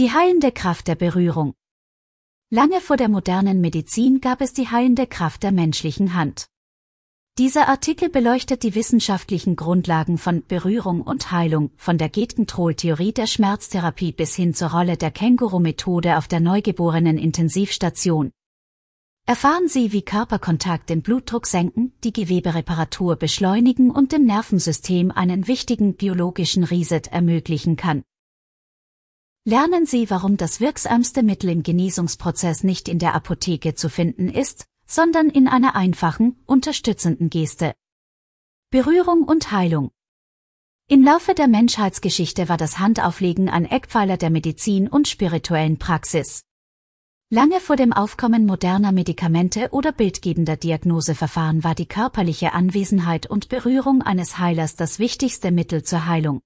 Die heilende Kraft der Berührung. Lange vor der modernen Medizin gab es die heilende Kraft der menschlichen Hand. Dieser Artikel beleuchtet die wissenschaftlichen Grundlagen von Berührung und Heilung, von der Gate-Control-Theorie der Schmerztherapie bis hin zur Rolle der Känguru-Methode auf der Neugeborenen-Intensivstation. Erfahren Sie, wie Körperkontakt den Blutdruck senken, die Gewebereparatur beschleunigen und dem Nervensystem einen wichtigen biologischen Reset ermöglichen kann. Lernen Sie, warum das wirksamste Mittel im Genesungsprozess nicht in der Apotheke zu finden ist, sondern in einer einfachen, unterstützenden Geste. Berührung und Heilung. Im Laufe der Menschheitsgeschichte war das Handauflegen ein Eckpfeiler der Medizin und spirituellen Praxis. Lange vor dem Aufkommen moderner Medikamente oder bildgebender Diagnoseverfahren war die körperliche Anwesenheit und Berührung eines Heilers das wichtigste Mittel zur Heilung.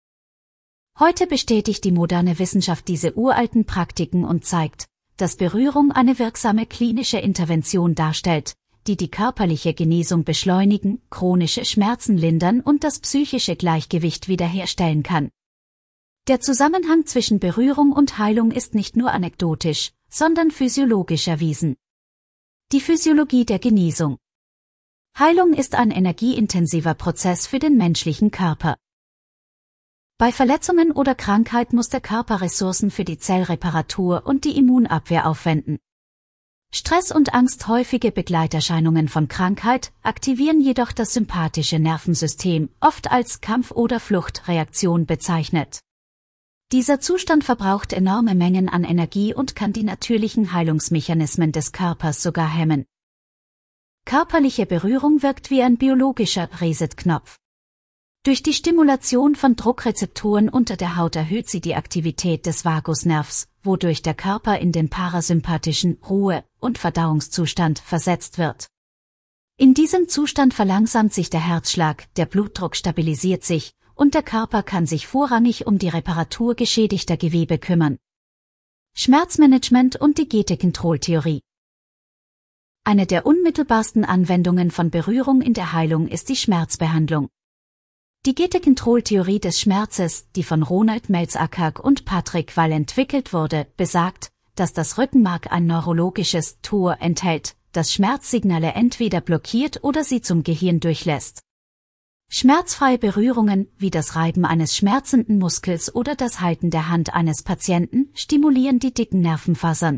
Heute bestätigt die moderne Wissenschaft diese uralten Praktiken und zeigt, dass Berührung eine wirksame klinische Intervention darstellt, die die körperliche Genesung beschleunigen, chronische Schmerzen lindern und das psychische Gleichgewicht wiederherstellen kann. Der Zusammenhang zwischen Berührung und Heilung ist nicht nur anekdotisch, sondern physiologisch erwiesen. Die Physiologie der Genesung. Heilung ist ein energieintensiver Prozess für den menschlichen Körper. Bei Verletzungen oder Krankheit muss der Körper Ressourcen für die Zellreparatur und die Immunabwehr aufwenden. Stress und Angst, häufige Begleiterscheinungen von Krankheit, aktivieren jedoch das sympathische Nervensystem, oft als Kampf- oder Fluchtreaktion bezeichnet. Dieser Zustand verbraucht enorme Mengen an Energie und kann die natürlichen Heilungsmechanismen des Körpers sogar hemmen. Körperliche Berührung wirkt wie ein biologischer Reset-Knopf. Durch die Stimulation von Druckrezeptoren unter der Haut erhöht sie die Aktivität des Vagusnervs, wodurch der Körper in den parasympathischen Ruhe- und Verdauungszustand versetzt wird. In diesem Zustand verlangsamt sich der Herzschlag, der Blutdruck stabilisiert sich, und der Körper kann sich vorrangig um die Reparatur geschädigter Gewebe kümmern. Schmerzmanagement und die Gate-Control-Theorie. Eine der unmittelbarsten Anwendungen von Berührung in der Heilung ist die Schmerzbehandlung. Die Gate-Control-Theorie des Schmerzes, die von Ronald Melzacker und Patrick Wall entwickelt wurde, besagt, dass das Rückenmark ein neurologisches Tor enthält, das Schmerzsignale entweder blockiert oder sie zum Gehirn durchlässt. Schmerzfreie Berührungen, wie das Reiben eines schmerzenden Muskels oder das Halten der Hand eines Patienten, stimulieren die dicken Nervenfasern.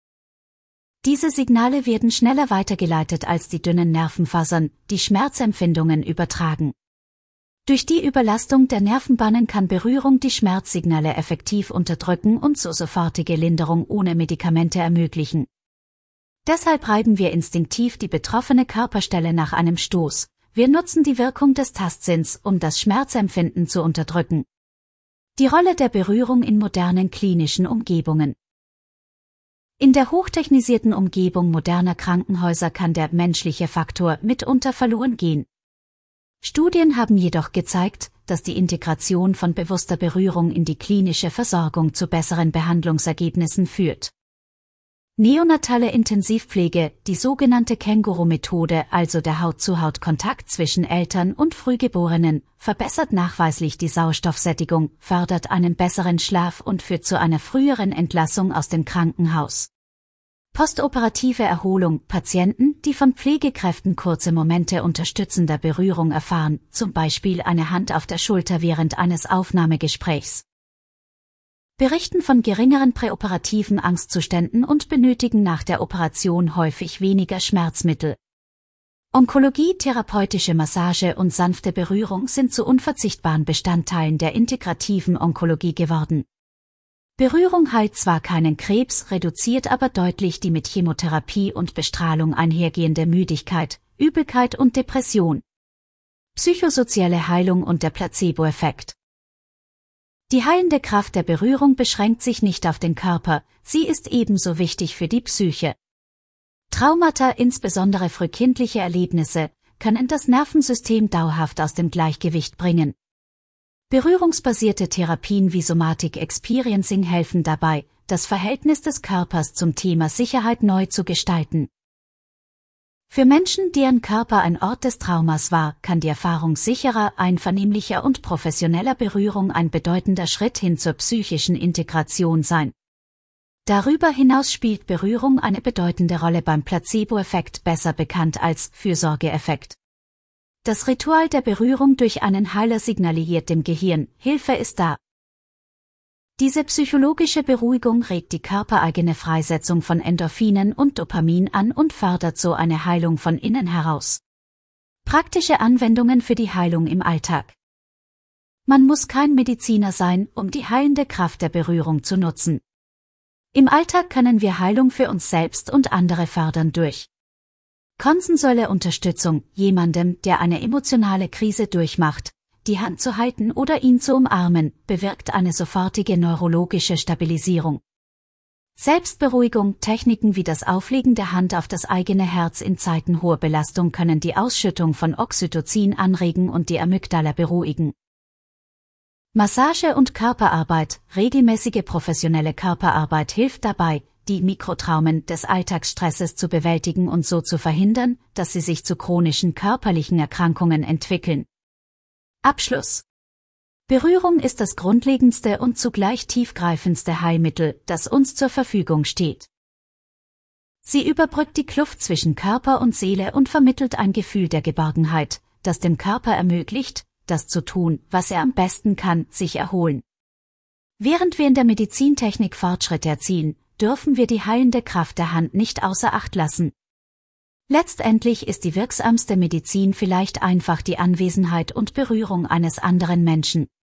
Diese Signale werden schneller weitergeleitet als die dünnen Nervenfasern, die Schmerzempfindungen übertragen. Durch die Überlastung der Nervenbahnen kann Berührung die Schmerzsignale effektiv unterdrücken und so sofortige Linderung ohne Medikamente ermöglichen. Deshalb reiben wir instinktiv die betroffene Körperstelle nach einem Stoß. Wir nutzen die Wirkung des Tastsinns, um das Schmerzempfinden zu unterdrücken. Die Rolle der Berührung in modernen klinischen Umgebungen. In der hochtechnisierten Umgebung moderner Krankenhäuser kann der menschliche Faktor mitunter verloren gehen. Studien haben jedoch gezeigt, dass die Integration von bewusster Berührung in die klinische Versorgung zu besseren Behandlungsergebnissen führt. Neonatale Intensivpflege, die sogenannte Känguru-Methode, also der Haut-zu-Haut-Kontakt zwischen Eltern und Frühgeborenen, verbessert nachweislich die Sauerstoffsättigung, fördert einen besseren Schlaf und führt zu einer früheren Entlassung aus dem Krankenhaus. Postoperative Erholung, Patienten, die von Pflegekräften kurze Momente unterstützender Berührung erfahren, zum Beispiel eine Hand auf der Schulter während eines Aufnahmegesprächs. Berichten von geringeren präoperativen Angstzuständen und benötigen nach der Operation häufig weniger Schmerzmittel. Onkologie, therapeutische Massage und sanfte Berührung sind zu unverzichtbaren Bestandteilen der integrativen Onkologie geworden. Berührung heilt zwar keinen Krebs, reduziert aber deutlich die mit Chemotherapie und Bestrahlung einhergehende Müdigkeit, Übelkeit und Depression. Psychosoziale Heilung und der Placebo-Effekt. Die heilende Kraft der Berührung beschränkt sich nicht auf den Körper, sie ist ebenso wichtig für die Psyche. Traumata, insbesondere frühkindliche Erlebnisse, können das Nervensystem dauerhaft aus dem Gleichgewicht bringen. Berührungsbasierte Therapien wie Somatic Experiencing helfen dabei, das Verhältnis des Körpers zum Thema Sicherheit neu zu gestalten. Für Menschen, deren Körper ein Ort des Traumas war, kann die Erfahrung sicherer, einvernehmlicher und professioneller Berührung ein bedeutender Schritt hin zur psychischen Integration sein. Darüber hinaus spielt Berührung eine bedeutende Rolle beim Placebo-Effekt, besser bekannt als Fürsorgeeffekt. Das Ritual der Berührung durch einen Heiler signalisiert dem Gehirn, Hilfe ist da. Diese psychologische Beruhigung regt die körpereigene Freisetzung von Endorphinen und Dopamin an und fördert so eine Heilung von innen heraus. Praktische Anwendungen für die Heilung im Alltag. Man muss kein Mediziner sein, um die heilende Kraft der Berührung zu nutzen. Im Alltag können wir Heilung für uns selbst und andere fördern durch konsensuelle Unterstützung, jemandem, der eine emotionale Krise durchmacht, die Hand zu halten oder ihn zu umarmen, bewirkt eine sofortige neurologische Stabilisierung. Selbstberuhigung, Techniken wie das Auflegen der Hand auf das eigene Herz in Zeiten hoher Belastung können die Ausschüttung von Oxytocin anregen und die Amygdala beruhigen. Massage und Körperarbeit, regelmäßige professionelle Körperarbeit hilft dabei, die Mikrotraumen des Alltagsstresses zu bewältigen und so zu verhindern, dass sie sich zu chronischen körperlichen Erkrankungen entwickeln. Abschluss. Berührung ist das grundlegendste und zugleich tiefgreifendste Heilmittel, das uns zur Verfügung steht. Sie überbrückt die Kluft zwischen Körper und Seele und vermittelt ein Gefühl der Geborgenheit, das dem Körper ermöglicht, das zu tun, was er am besten kann, sich erholen. Während wir in der Medizintechnik Fortschritte erzielen, dürfen wir die heilende Kraft der Hand nicht außer Acht lassen. Letztendlich ist die wirksamste Medizin vielleicht einfach die Anwesenheit und Berührung eines anderen Menschen.